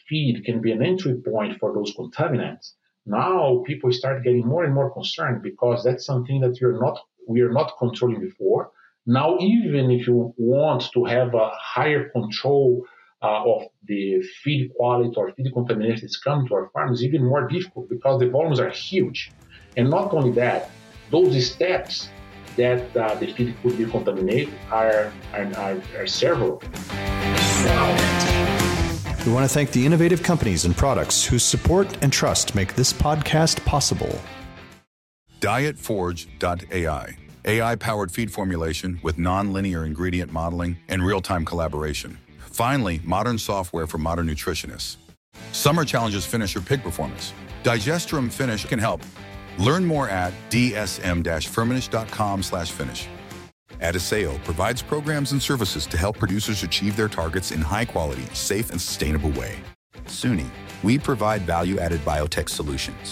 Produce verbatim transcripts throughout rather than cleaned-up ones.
feed can be an entry point for those contaminants, now people start getting more and more concerned because that's something that you're not we are not controlling before. Now, even if you want to have a higher control uh, of the feed quality or feed contaminants coming to our farms, even more difficult because the volumes are huge. And not only that, those steps that uh, the feed could be contaminated are, are, are, are several. We want to thank the innovative companies and products whose support and trust make this podcast possible. diet forge dot A I. A I-powered feed formulation with non-linear ingredient modeling and real-time collaboration. Finally, modern software for modern nutritionists. Summer challenges finisher pig performance. Digestrum Finish can help. Learn more at d s m dash firmenich dot com slash finish. Adisseo provides programs and services to help producers achieve their targets in high-quality, safe, and sustainable way. SUNY, we provide value-added biotech solutions.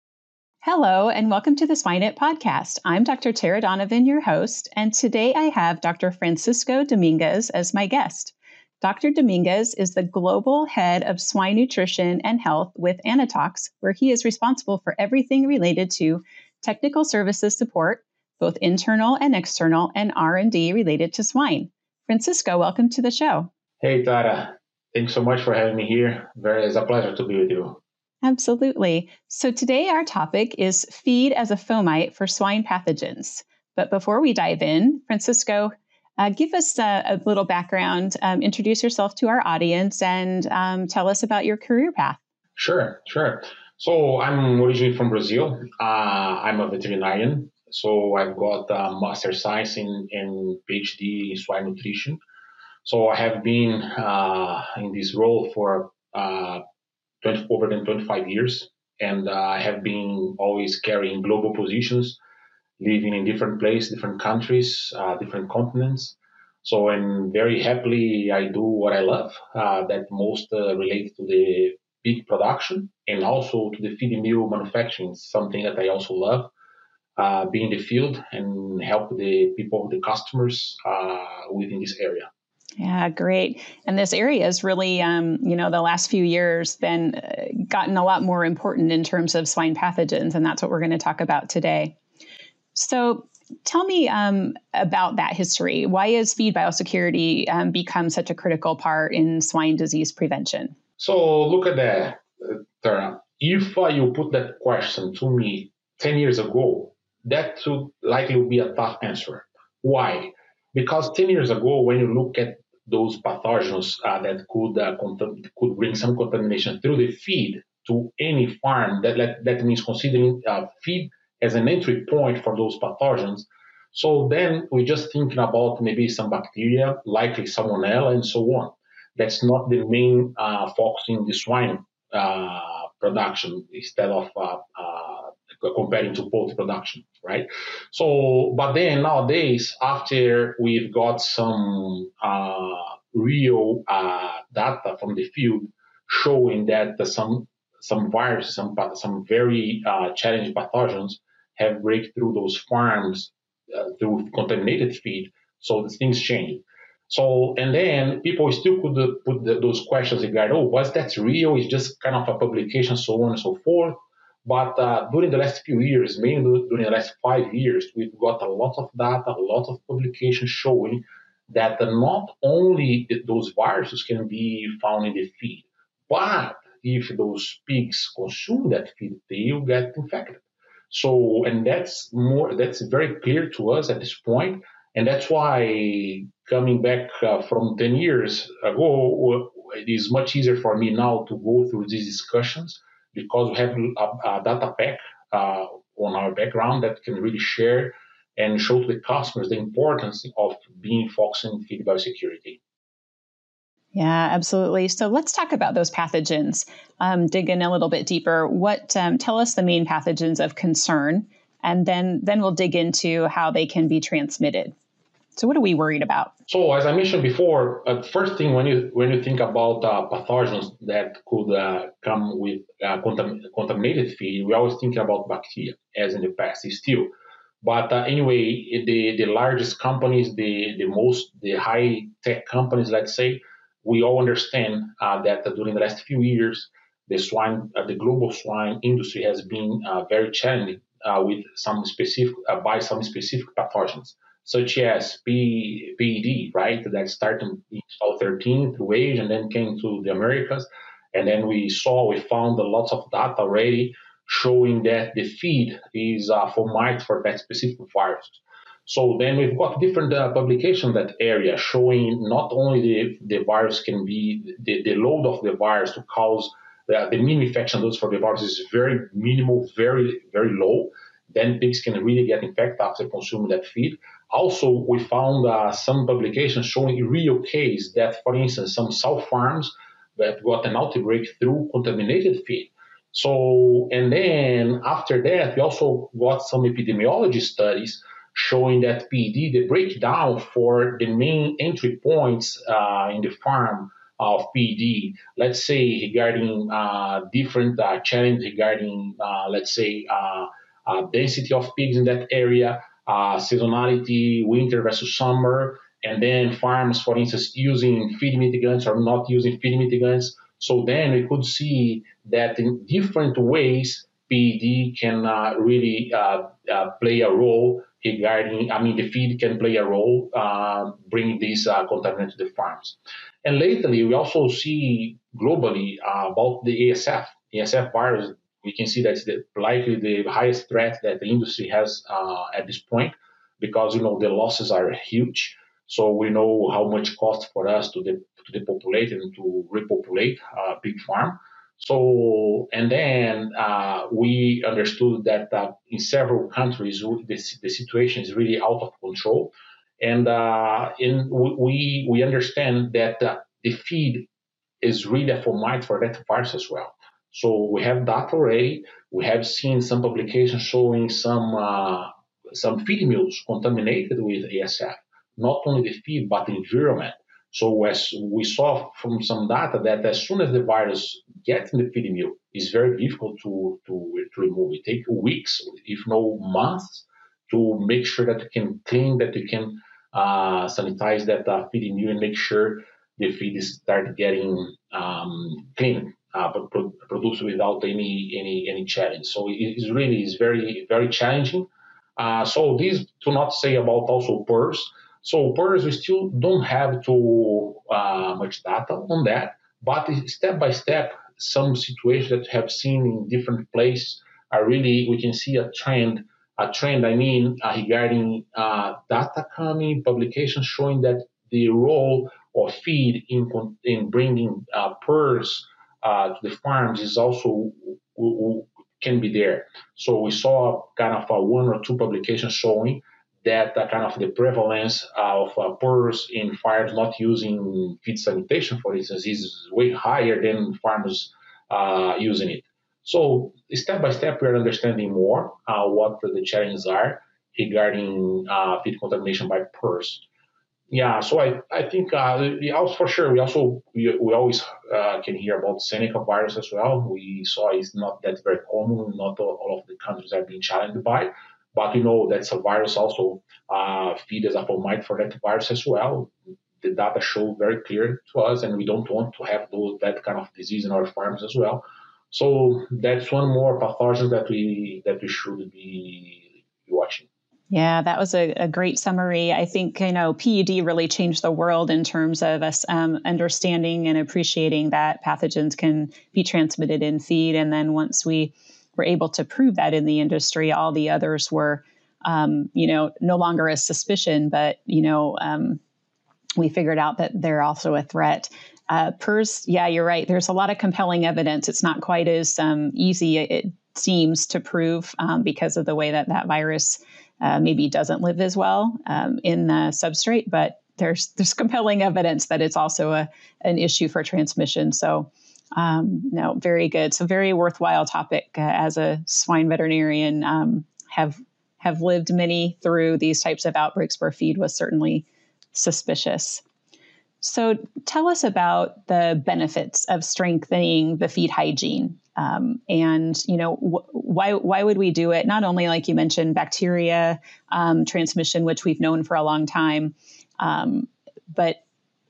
Hello, and welcome to the SwineNet podcast. I'm Doctor Tara Donovan, your host, and today I have Doctor Francisco Dominguez as my guest. Doctor Dominguez is the global head of swine nutrition and health with Anatox, where he is responsible for everything related to technical services support, both internal and external, and R and D related to swine. Francisco, welcome to the show. Hey, Tara. Thanks so much for having me here. Very, it's a pleasure to be with you. Absolutely. So today our topic is feed as a fomite for swine pathogens. But before we dive in, Francisco, uh, give us a, a little background, um, introduce yourself to our audience, and um, tell us about your career path. Sure, sure. So I'm originally from Brazil. Uh, I'm a veterinarian. So I've got a master's science in, and PhD in swine nutrition. So I have been uh, in this role for uh, twenty, over than twenty-five years, and uh, I have been always carrying global positions, living in different places, different countries, uh, different continents. So, and very happily, I do what I love, uh, that most uh, relates to the pig production and also to the feed mill manufacturing, something that I also love, uh, be in the field and help the people, the customers uh, within this area. Yeah, great. And this area has really, um, you know, the last few years been uh, gotten a lot more important in terms of swine pathogens, and that's what we're going to talk about today. So tell me um, about that history. Why has feed biosecurity um, become such a critical part in swine disease prevention? So look at that, Tara. If uh, you put that question to me ten years ago, that would likely be a tough answer. Why? Because ten years ago, when you look at those pathogens uh, that could uh, cont- could bring some contamination through the feed to any farm, that that, that means considering uh, feed as an entry point for those pathogens. So then we're just thinking about maybe some bacteria, likely Salmonella, and so on. That's not the main uh, focus in the swine uh, production instead of uh, uh, comparing to poultry production, right? So, but then nowadays, after we've got some uh, real uh, data from the field showing that some some viruses, some some very uh, challenging pathogens have break through those farms uh, through contaminated feed, so the things change. So, and then people still could uh, put the, those questions regarding, oh, was that real? It's just kind of a publication, so on and so forth. But uh, during the last few years, mainly during the last five years, we've got a lot of data, a lot of publications showing that not only those viruses can be found in the feed, but if those pigs consume that feed, they will get infected. So, and that's more, that's very clear to us at this point. And that's why coming back uh, from ten years ago, it is much easier for me now to go through these discussions because we have a, a data pack uh, on our background that can really share and show to the customers the importance of being focused on feed biosecurity. Yeah, absolutely. So let's talk about those pathogens. Um, dig in a little bit deeper. What um, tell us the main pathogens of concern, and then then we'll dig into how they can be transmitted. So what are we worried about? So as I mentioned before, uh, first thing when you when you think about uh, pathogens that could uh, come with uh, contam- contaminated feed, we always think about bacteria, as in the past, still. But uh, anyway, the the largest companies, the the most the high tech companies, let's say, we all understand uh, that during the last few years, the swine, uh, the global swine industry has been uh, very challenging uh, with some specific, uh, by some specific pathogens, such as P, PED, right? That started in twenty thirteen through Asia and then came to the Americas. And then we saw, we found a lot of data already showing that the feed is uh, formatted for that specific virus. So then we've got different uh, publications in that area showing not only the, the virus can be, the, the load of the virus to cause the, the mean infection dose for the virus is very minimal, very, very low. Then pigs can really get infected after consuming that feed. Also, we found uh, some publications showing real case that, for instance, some sow farms that got an outbreak through contaminated feed. So, and then after that, we also got some epidemiology studies showing that P E D, the breakdown for the main entry points uh, in the farm of P E D, let's say regarding uh, different uh, challenges regarding, uh, let's say, uh, uh, density of pigs in that area, uh, seasonality, winter versus summer, and then farms, for instance, using feed mitigants or not using feed mitigants. So then we could see that in different ways, P E D can uh, really uh, uh, play a role regarding, I mean, the feed can play a role uh, bringing these uh, contaminants to the farms. And lately, we also see globally uh, about the A S F. A S F virus, we can see that's the, likely the highest threat that the industry has uh, at this point because, you know, the losses are huge. So we know how much cost for us to, de- to depopulate and to repopulate a big farm. So, and then uh, we understood that uh, in several countries, the, the situation is really out of control. And uh, in, we, we understand that uh, the feed is really a format for that virus as well. So we have data already. We have seen some publications showing some, uh, some feed mills contaminated with A S F, not only the feed, but the environment. So as we saw from some data that as soon as the virus gets in the feed mill, it's very difficult to, to, to remove. It takes weeks, if not months, to make sure that you can clean, that you can uh, sanitize that uh, feed mill and make sure the feed is start getting um, clean, uh, but pro- produced without any any any challenge. So it is really is very very challenging. Uh, so this to not say about also P R R S. So P R R S, we still don't have too uh, much data on that, but step by step, some situations that we have seen in different places are really, we can see a trend, a trend, I mean, uh, regarding uh, data coming, publications showing that the role of feed in, in bringing uh, P R R S uh, to the farms is also can be there. So we saw kind of a one or two publications showing that uh, kind of the prevalence of uh, P R R S in farms not using feed sanitation, for instance, is way higher than farmers uh, using it. So step by step, we're understanding more uh, what the challenges are regarding uh, feed contamination by P R R S. Yeah, so I, I think uh, we also, for sure, we also, we, we always uh, can hear about Seneca virus as well. We saw it's not that very common, not all, all of the countries are being challenged by, but we know that's a virus also, uh, feed as a format for that virus as well. The data show very clear to us, and we don't want to have those, that kind of disease in our farms as well. So that's one more pathogen that we, that we should be watching. Yeah, that was a, a great summary. I think, you know, P E D really changed the world in terms of us um, understanding and appreciating that pathogens can be transmitted in feed. And then once we were able to prove that in the industry, all the others were, um, you know, no longer a suspicion, but, you know, um, we figured out that they're also a threat. Uh, P R R S, yeah, you're right. There's a lot of compelling evidence. It's not quite as um, easy, it seems, to prove um, because of the way that that virus Uh, maybe doesn't live as well um, in the substrate, but there's there's compelling evidence that it's also a an issue for transmission. So, um, no, very good. So, very worthwhile topic uh, as a swine veterinarian. Um, have have lived many through these types of outbreaks where feed was certainly suspicious. So, tell us about the benefits of strengthening the feed hygiene. Um, and, you know, wh- why why would we do it? Not only, like you mentioned, bacteria um, transmission, which we've known for a long time, um, but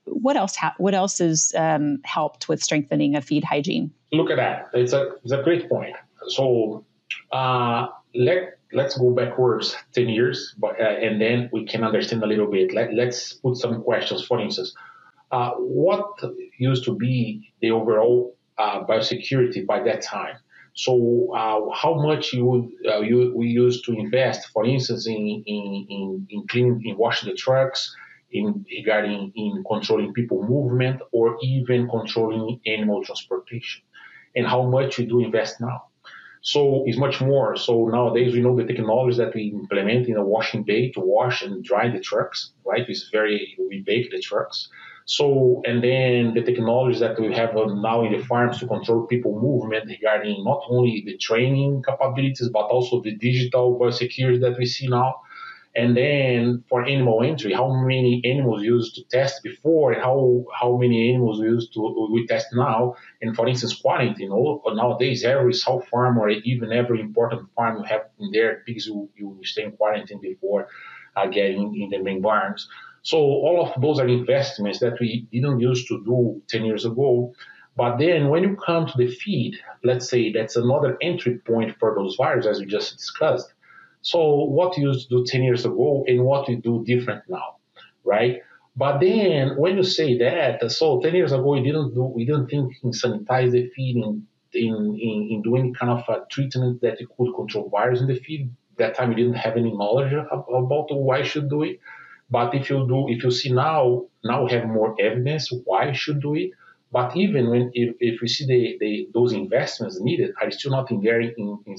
what else ha- what else has um, helped with strengthening of feed hygiene? Look at that. It's a it's a great point. So uh, let let's go backwards ten years, but uh, and then we can understand a little bit. Let let's put some questions. For instance, uh, what used to be the overall uh, biosecurity by that time? So uh, how much you uh, you we used to invest, for instance, in in in, in cleaning, in washing the trucks, in regarding in controlling people movement, or even controlling animal transportation, and how much we do invest now. So it's much more. So nowadays we know the technology that we implement in a washing bay to wash and dry the trucks, right? It's very, we bake the trucks. So, and then the technologies that we have now in the farms to control people movement regarding not only the training capabilities, but also the digital biosecurity that we see now. And then for animal entry, how many animals used to test before, and how how many animals we used to we test now. And for instance, quarantine. Nowadays, every South farm or even every important farm you have in there pigs you, you stay in quarantine before uh, getting in the main barns. So all of those are investments that we didn't used to do ten years ago. But then when you come to the feed, let's say that's another entry point for those viruses, as we just discussed. So what you used to do ten years ago and what we do different now, right? But then when you say that, so ten years ago we didn't do, we didn't think in sanitize the feed, in in, in, in do any kind of a treatment that you could control virus in the feed. That time we didn't have any knowledge about why you should do it. But if you do, if you see now, now we have more evidence why you should do it. But even when if, if we see the, the those investments needed are still not in there in in,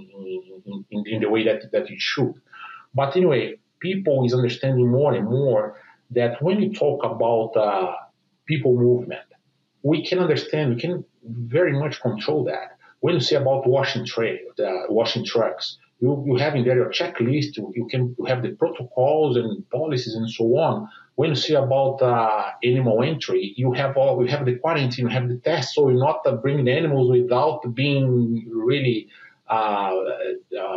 in, in, in the way that, that it should. But anyway, people is understanding more and more that when you talk about uh, people movement, we can understand, we can very much control that. When you say about washing tray, the washing trucks, you, you have in there your checklist, you, you can you have the protocols and policies and so on. When you say about uh, animal entry, you have all, you have the quarantine, you have the test, so you're not uh, bringing animals without being really uh, uh,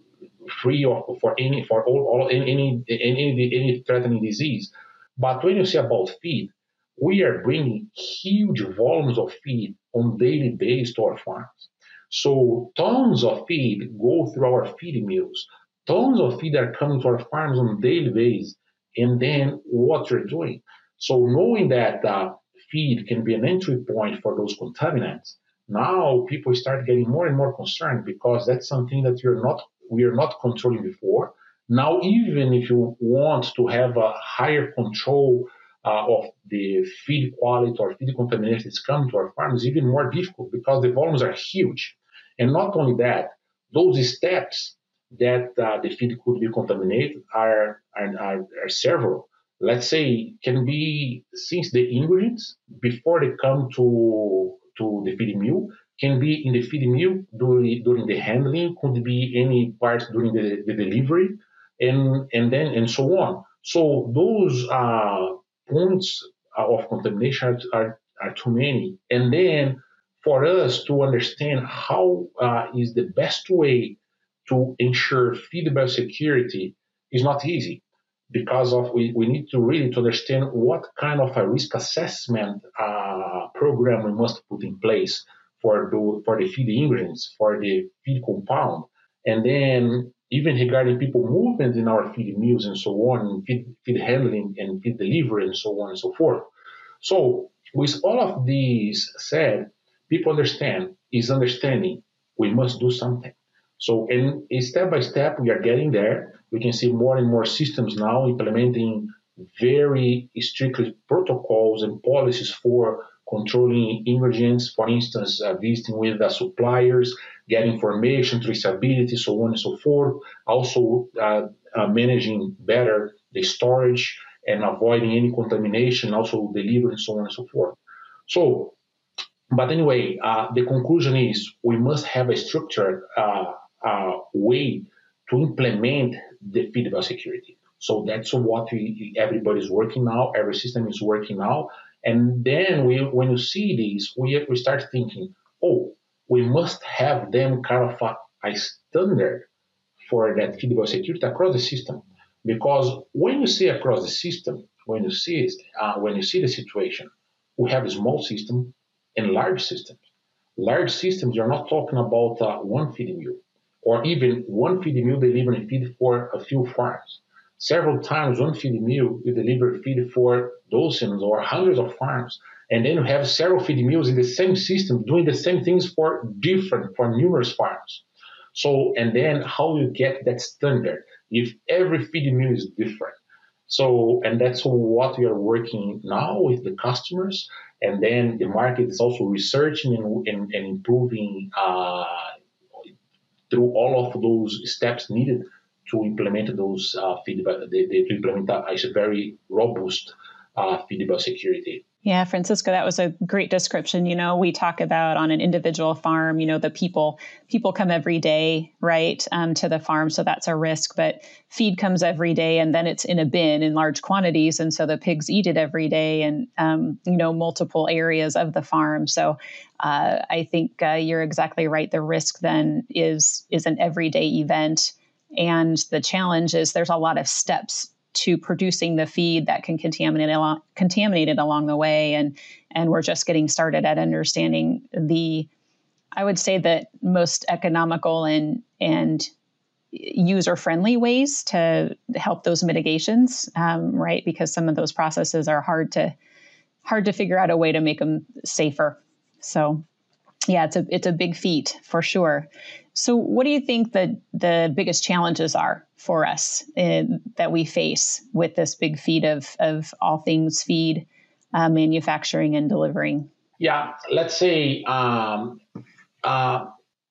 free of, for any for all, all any, any any any threatening disease. But when you say about feed, we are bringing huge volumes of feed on daily basis to our farms. So tons of feed go through our feeding mills. Tons of feed are coming to our farms on a daily basis. And then what you're doing. So knowing that uh, feed can be an entry point for those contaminants, now people start getting more and more concerned because that's something that you're not we are not controlling before. Now, even if you want to have a higher control uh, of the feed quality or feed contaminations coming to our farms, is even more difficult because the volumes are huge. And not only that, those steps that uh, the feed could be contaminated are, are, are, are several. Let's say can be since the ingredients before they come to to the feeding mill, can be in the feeding mill during, during the handling, could be any part during the, the delivery, and and then and so on. So those uh, points of contamination are, are, are too many. And then for us to understand how uh, is the best way to ensure feed biosecurity is not easy, because of we, we need to really to understand what kind of a risk assessment uh, program we must put in place for the for the feed ingredients, for the feed compound, and then even regarding people movement in our feed mills and so on, and feed, feed handling and feed delivery and so on and so forth. So with all of these said, people understand is understanding we must do something. So, and step by step, we are getting there. We can see more and more systems now implementing very strict protocols and policies for controlling ingredients, for instance, uh, visiting with the suppliers, getting information, traceability, so on and so forth. Also, uh, uh, managing better the storage and avoiding any contamination, also delivery, and so on and so forth. So, but anyway, uh, the conclusion is we must have a structured uh, uh, way to implement the feed biosecurity. So that's what we, everybody's working now. Every system is working now. And then we, when you see these, we, we start thinking, oh, we must have them kind of a, a standard for that feed biosecurity across the system. Because when you say across the system, when you see it, uh, when you see the situation, we have a small system and large systems. Large systems, you're not talking about uh, one feeding mill, or even one feeding mill delivering feed for a few farms. Several times, one feeding mill will deliver feed for dozens or hundreds of farms, and then you have several feeding mills in the same system doing the same things for different, for numerous farms. So, and then how you get that standard if every feeding mill is different. So, and that's what we are working now with the customers. And then the market is also researching and, and, and improving uh, through all of those steps needed to implement those uh, feedback, they, they, to implement a, a very robust uh, feed biosecurity. Yeah, Francisco, that was a great description. You know, we talk about on an individual farm, you know, the people, people come every day, right, um, to the farm. So that's a risk, but feed comes every day and then it's in a bin in large quantities. And so the pigs eat it every day and, um, you know, multiple areas of the farm. So uh, I think uh, you're exactly right. The risk then is, is an everyday event. And the challenge is there's a lot of steps to producing the feed that can contaminate along, contaminate it along the way. And, and we're just getting started at understanding the, I would say that most economical and, and user-friendly ways to help those mitigations, um, right? Because some of those processes are hard to, hard to figure out a way to make them safer. So yeah, it's a, it's a big feat for sure. So what do you think the, the biggest challenges are for us in, that we face with this big feat of, of all things feed, uh, manufacturing and delivering? Yeah, let's say um, uh,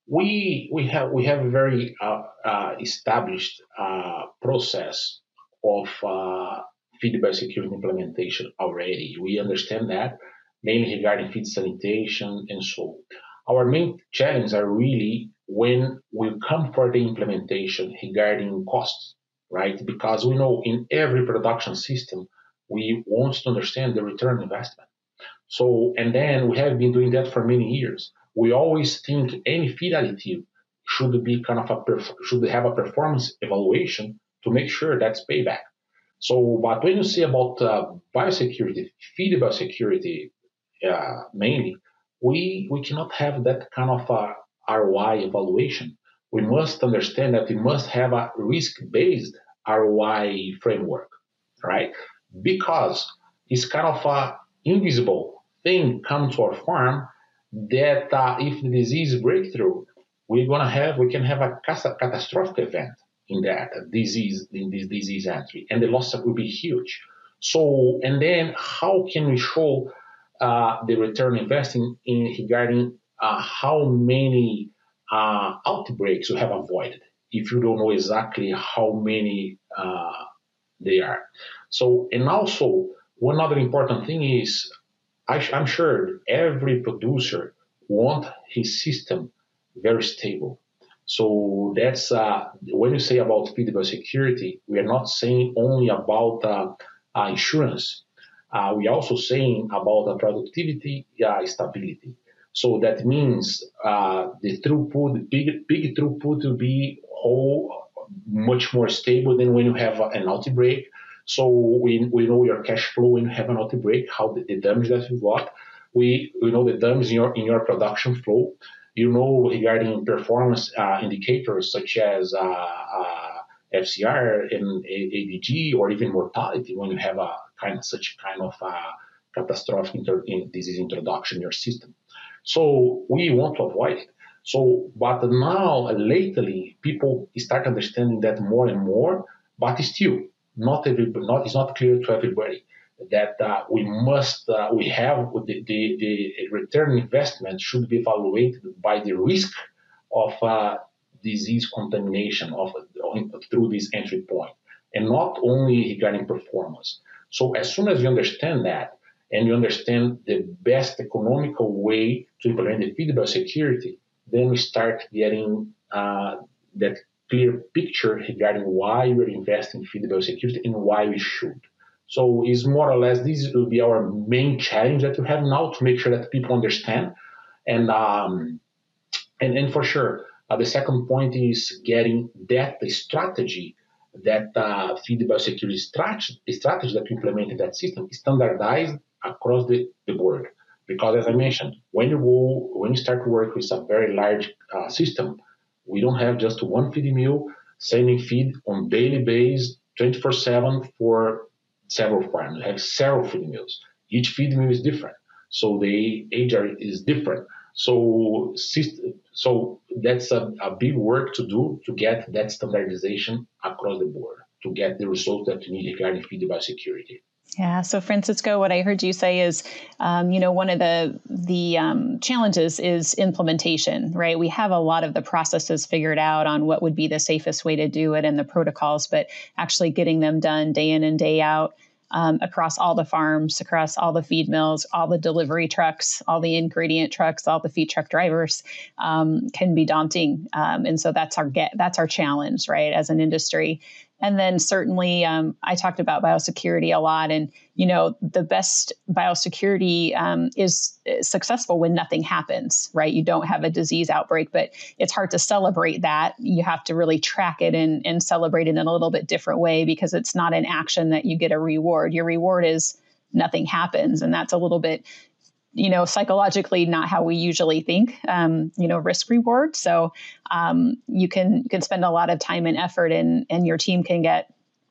we we have we have a very uh, uh, established uh, process of uh, feed biosecurity implementation already. We understand that, mainly regarding feed sanitation and so on. Our main challenges are really when we come for the implementation regarding costs, right? Because we know in every production system, we want to understand the return on investment. So, and then we have been doing that for many years. We always think any feed additive should be kind of a, perf- should have a performance evaluation to make sure that's payback. So, but when you say about uh, biosecurity, feed biosecurity uh, mainly, we we cannot have that kind of a R O I evaluation. We must understand that we must have a risk-based R O I framework, right? Because it's kind of a invisible thing come to our farm that uh, if the disease breakthrough, we're gonna have we can have a catastrophic event in that disease in this disease entry, and the loss will be huge. So, and then how can we show uh, the return investing in regarding uh, how many uh, outbreaks you have avoided if you don't know exactly how many uh, they are. So, and also one other important thing is I, I'm sure every producer wants his system very stable. So that's uh, when you say about feed biosecurity, we are not saying only about uh, uh, insurance. Uh, we are also saying about the productivity uh, stability. So that means uh, the throughput, big, big throughput will be whole, much more stable than when you have an outbreak. So we, we know your cash flow when you have an outbreak, how the, the damage that you got. We, we know the damage in your, in your production flow. You know regarding performance uh, indicators such as uh, uh, F C R and A D G or even mortality when you have a kind of such kind of uh, catastrophic inter- in disease introduction in your system. So we want to avoid it. So, but now lately people start understanding that more and more, but still not every not it's not clear to everybody that uh, we must uh, we have the, the the return investment should be evaluated by the risk of uh, disease contamination of through this entry point, and not only regarding performance. So as soon as you understand that, and you understand the best economical way to implement the feed biosecurity, then we start getting uh, that clear picture regarding why we're investing in feed biosecurity and why we should. So it's more or less, this will be our main challenge that we have now to make sure that people understand. And um, and, and for sure, uh, the second point is getting that strategy that uh, feed biosecurity strategy, strategy that we implement in that system is standardized across the, the board. Because as I mentioned, when you go, when you start to work with a very large uh, system, we don't have just one feed mill sending feed on daily basis, twenty-four seven for several farms. We have several feed mills. Each feed mill is different, so the age is different. So, so that's a, a big work to do to get that standardization across the board, to get the results that you need regarding feed biosecurity. Yeah. So, Francisco, what I heard you say is, um, you know, one of the the um, challenges is implementation, right? We have a lot of the processes figured out on what would be the safest way to do it and the protocols, but actually getting them done day in and day out um, across all the farms, across all the feed mills, all the delivery trucks, all the ingredient trucks, all the feed truck drivers um, can be daunting. Um, and so that's our get that's our challenge, right, as an industry. And then certainly, um, I talked about biosecurity a lot, and you know, the best biosecurity um, is successful when nothing happens, right? You don't have a disease outbreak, but it's hard to celebrate that. You have to really track it and, and celebrate it in a little bit different way, because it's not an action that you get a reward. Your reward is nothing happens, and that's a little bit, you know, psychologically not how we usually think, um, you know, risk reward. So um, you can you can spend a lot of time and effort, and and your team can get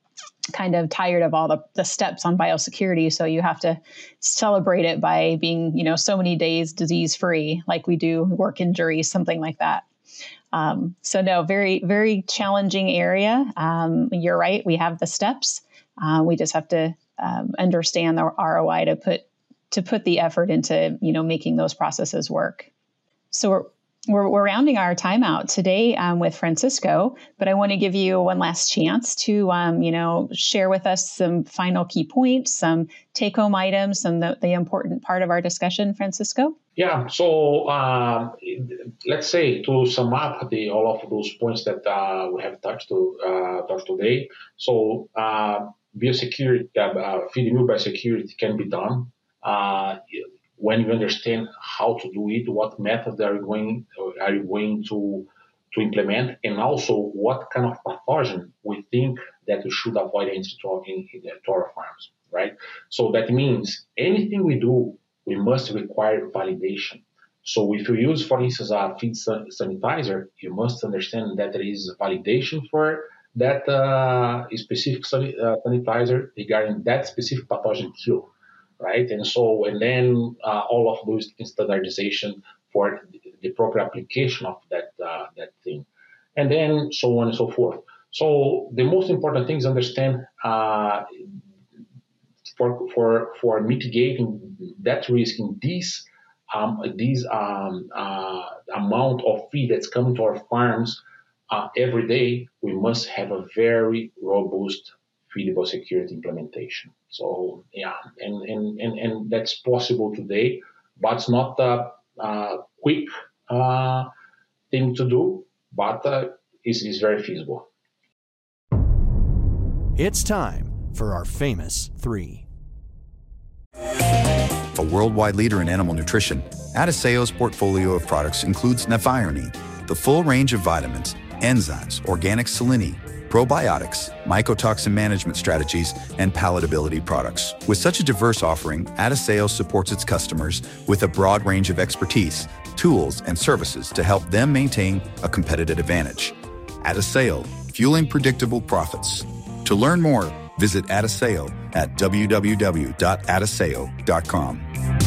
kind of tired of all the, the steps on biosecurity. So you have to celebrate it by being, you know, so many days disease free, like we do work injuries, something like that. Um, so no, very, very challenging area. Um, you're right. We have the steps. Uh, we just have to um, understand the R O I to put to put the effort into, you know, making those processes work. So we're, we're, we're rounding our time out today um, with Francisco, but I want to give you one last chance to, um, you know, share with us some final key points, some take-home items, and the, the important part of our discussion, Francisco. Yeah, so um, let's say to sum up the, all of those points that uh, we have touched, to, uh, touched today. So uh, biosecurity, uh, feed mill biosecurity can be done Uh, when you understand how to do it, what methods are you going are you going to to implement, and also what kind of pathogen we think that we should avoid in, in, in to our farms, right? So that means anything we do, we must require validation. So if you use, for instance, a feed sanitizer, you must understand that there is validation for that uh, specific sanitizer regarding that specific pathogen kill. Right, and so, and then uh, all of those standardization for the proper application of that uh, that thing, and then so on and so forth. So the most important thing is understand uh, for for for mitigating that risk in these um, these um, uh, amount of feed that's coming to our farms uh, every day. We must have a very robust feed biosecurity implementation. So yeah, and, and, and, and that's possible today, but it's not a, a quick uh, thing to do, but uh, it's, it's very feasible. It's time for our famous three. A worldwide leader in animal nutrition, Adiceo's portfolio of products includes Nephionine, the full range of vitamins, enzymes, organic saline, probiotics, mycotoxin management strategies, and palatability products. With such a diverse offering, Adiceo supports its customers with a broad range of expertise, tools, and services to help them maintain a competitive advantage. Adiceo, fueling predictable profits. To learn more, visit Adiceo at w w w dot adiceo dot com.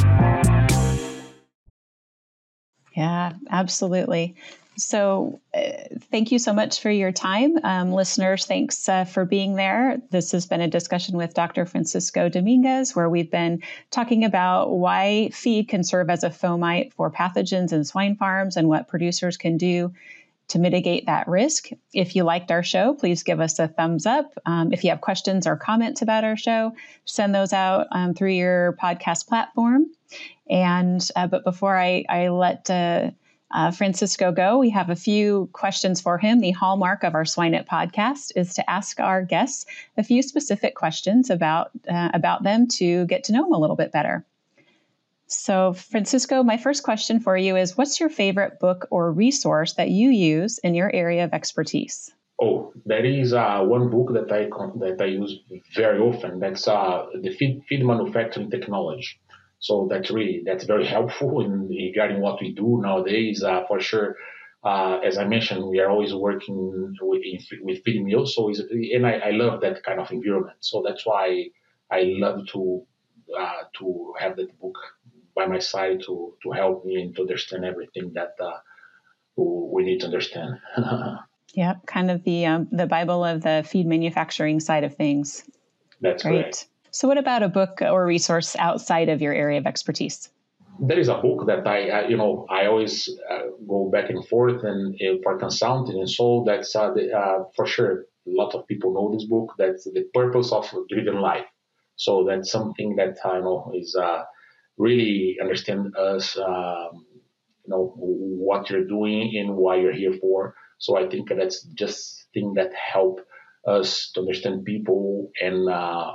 Yeah, absolutely. So uh, thank you so much for your time. Um, listeners, thanks uh, for being there. This has been a discussion with Doctor Francisco Dominguez, where we've been talking about why feed can serve as a fomite for pathogens in swine farms and what producers can do to mitigate that risk. If you liked our show, please give us a thumbs up. Um, if you have questions or comments about our show, send those out um, through your podcast platform. And uh, but before I, I let uh, Uh, Francisco go, we have a few questions for him. The hallmark of our SwineNet podcast is to ask our guests a few specific questions about uh, about them to get to know them a little bit better. So, Francisco, my first question for you is, what's your favorite book or resource that you use in your area of expertise? Oh, there is uh, one book that I that I use very often. That's uh, the feed, feed manufacturing technology. So that's really that's very helpful in regarding what we do nowadays. Uh, for sure, uh, as I mentioned, we are always working with, with feed mills. So it's, and I, I love that kind of environment. So that's why I love to uh, to have that book by my side to to help me and to understand everything that uh, we need to understand. Yeah, kind of the um, the Bible of the feed manufacturing side of things. That's Great. correct. So what about a book or resource outside of your area of expertise? There is a book that I, I you know, I always uh, go back and forth and uh, for consulting, and so that's uh, the, uh, for sure. A lot of people know this book. That's The Purpose of Driven Life. So that's something that I know is uh, really understand us, um, you know, what you're doing and why you're here for. So I think that's just thing that help us to understand people and uh,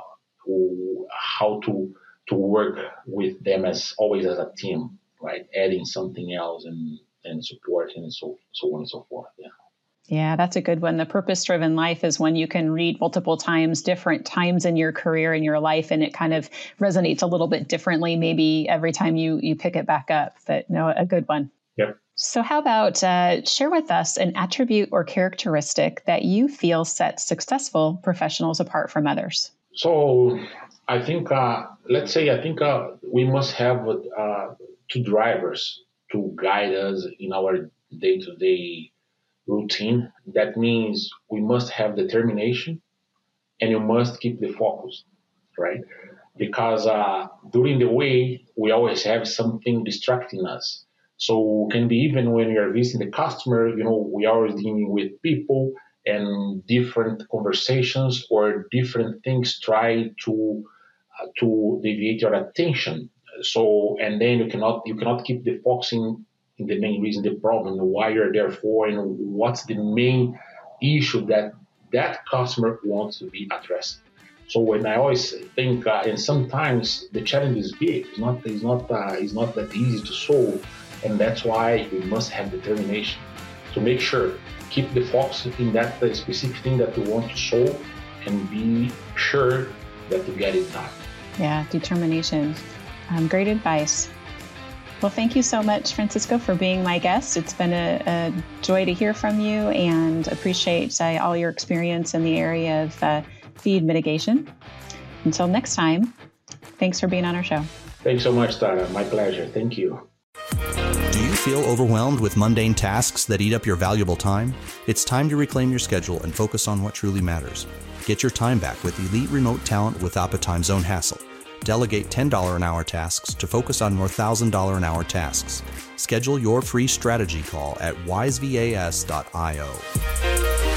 how to to work with them as always as a team, right? Adding something else and and supporting and so so on and so forth. Yeah. Yeah, that's a good one. The purpose-driven life is one you can read multiple times, different times in your career and your life, and it kind of resonates a little bit differently, maybe every time you you pick it back up. But no, a good one. Yep. So how about uh, share with us an attribute or characteristic that you feel sets successful professionals apart from others? So I think, uh, let's say, I think uh, we must have uh, two drivers to guide us in our day-to-day routine. That means we must have determination and you must keep the focus, right? Because uh, during the way, we always have something distracting us. So it can be even when we are visiting the customer, you know, we are always dealing with people and different conversations or different things try to uh, to deviate your attention. So and then you cannot you cannot keep the focusing in the main reason, the problem, why you're there for, and what's the main issue that that customer wants to be addressed. So when I always think, uh, and sometimes the challenge is big, it's not it's not uh, it's not that easy to solve. And that's why we must have determination to make sure, keep the focus in that specific thing that we want to solve and be sure that we get it done. Yeah, determination. Um, great advice. Well, thank you so much, Francisco, for being my guest. It's been a, a joy to hear from you and appreciate uh, all your experience in the area of uh, feed mitigation. Until next time, thanks for being on our show. Thanks so much, Tara. My pleasure. Thank you. Do you feel overwhelmed with mundane tasks that eat up your valuable time? It's time to reclaim your schedule and focus on what truly matters. Get your time back with elite remote talent without the time zone hassle. Delegate ten dollars an hour tasks to focus on more one thousand dollars an hour tasks. Schedule your free strategy call at wise vas dot io.